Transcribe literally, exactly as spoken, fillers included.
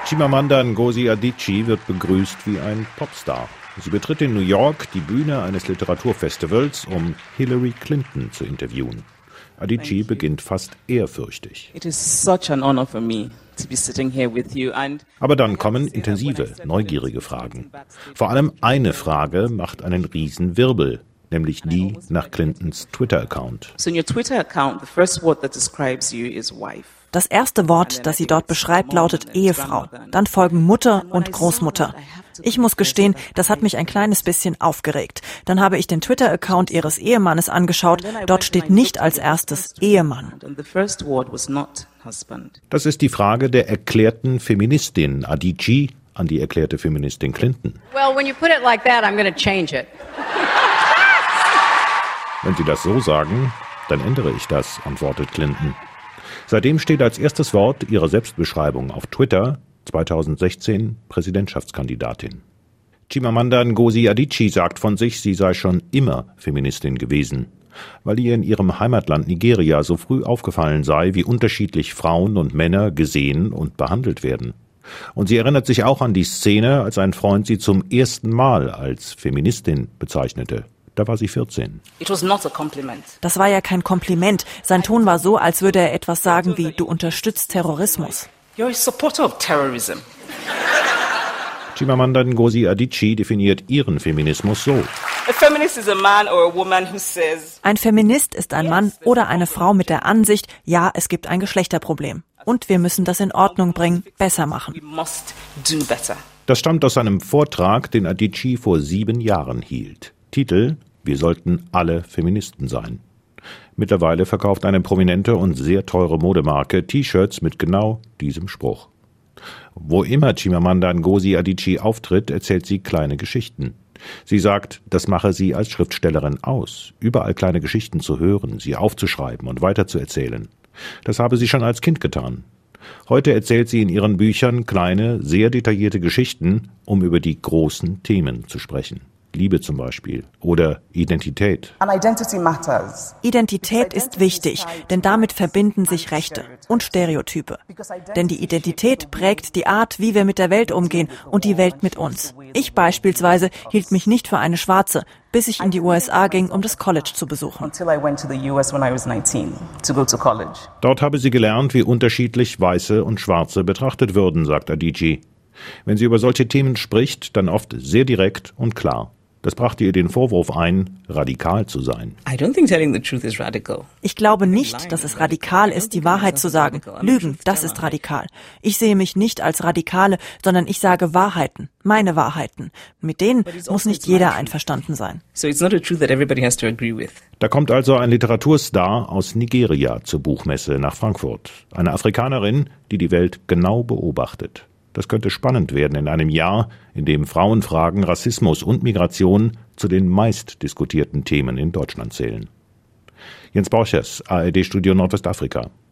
Chimamanda Ngozi Adichie wird begrüßt wie ein Popstar. Sie betritt in New York die Bühne eines Literaturfestivals, um Hillary Clinton zu interviewen. Adichie beginnt fast ehrfürchtig. Aber dann kommen intensive, neugierige Fragen. Vor allem eine Frage macht einen riesen Wirbel, nämlich die nach Clintons Twitter-Account. Das erste Wort, das sie dort beschreibt, lautet Ehefrau. Dann folgen Mutter und Großmutter. Ich muss gestehen, das hat mich ein kleines bisschen aufgeregt. Dann habe ich den Twitter-Account ihres Ehemannes angeschaut. Dort steht nicht als erstes Ehemann. Das ist die Frage der erklärten Feministin Adichie an die erklärte Feministin Clinton. Well, when you put it like that, I'm going to change it. Wenn Sie das so sagen, dann ändere ich das, antwortet Clinton. Seitdem steht als erstes Wort ihrer Selbstbeschreibung auf Twitter zweitausendsechzehn Präsidentschaftskandidatin. Chimamanda Ngozi Adichie sagt von sich, sie sei schon immer Feministin gewesen, weil ihr in ihrem Heimatland Nigeria so früh aufgefallen sei, wie unterschiedlich Frauen und Männer gesehen und behandelt werden. Und sie erinnert sich auch an die Szene, als ein Freund sie zum ersten Mal als Feministin bezeichnete. Da war sie vierzehn. Das war ja kein Kompliment. Sein Ton war so, als würde er etwas sagen wie, du unterstützt Terrorismus. Chimamanda Ngozi Adichie definiert ihren Feminismus so. Ein Feminist ist ein Mann oder eine Frau mit der Ansicht, ja, es gibt ein Geschlechterproblem. Und wir müssen das in Ordnung bringen, besser machen. Das stammt aus einem Vortrag, den Adichie vor sieben Jahren hielt. Titel: Wir sollten alle Feministen sein. Mittlerweile verkauft eine prominente und sehr teure Modemarke T-Shirts mit genau diesem Spruch. Wo immer Chimamanda Ngozi Adichie auftritt, erzählt sie kleine Geschichten. Sie sagt, das mache sie als Schriftstellerin aus, überall kleine Geschichten zu hören, sie aufzuschreiben und weiterzuerzählen. Das habe sie schon als Kind getan. Heute erzählt sie in ihren Büchern kleine, sehr detaillierte Geschichten, um über die großen Themen zu sprechen. Liebe zum Beispiel oder Identität. Identität ist wichtig, denn damit verbinden sich Rechte und Stereotype. Denn die Identität prägt die Art, wie wir mit der Welt umgehen und die Welt mit uns. Ich beispielsweise hielt mich nicht für eine Schwarze, bis ich in die U S A ging, um das College zu besuchen. Dort habe sie gelernt, wie unterschiedlich Weiße und Schwarze betrachtet würden, sagt Adichie. Wenn sie über solche Themen spricht, dann oft sehr direkt und klar. Das brachte ihr den Vorwurf ein, radikal zu sein. Ich glaube nicht, dass es radikal ist, die Wahrheit zu sagen. Lügen, das ist radikal. Ich sehe mich nicht als Radikale, sondern ich sage Wahrheiten, meine Wahrheiten. Mit denen muss nicht jeder einverstanden sein. Da kommt also ein Literaturstar aus Nigeria zur Buchmesse nach Frankfurt. Eine Afrikanerin, die die Welt genau beobachtet. Das könnte spannend werden in einem Jahr, in dem Frauenfragen, Rassismus und Migration zu den meistdiskutierten Themen in Deutschland zählen. Jens Borchers, A R D-Studio Nordwestafrika.